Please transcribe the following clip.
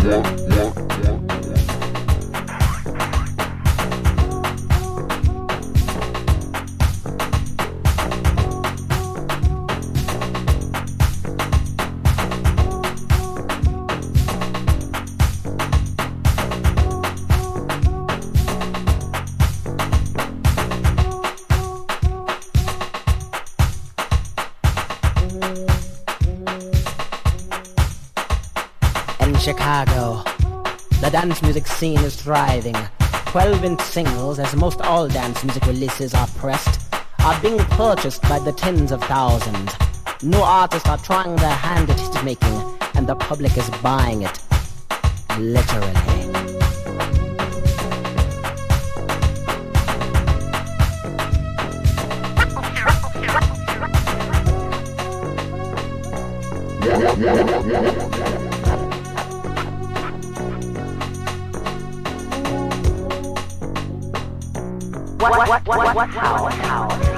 In Chicago, the dance music scene is thriving. 12-inch singles, as most all dance music releases are pressed, are being purchased by the tens of thousands. New artists are trying their hand at hit making, and the public is buying it. Literally. What? How?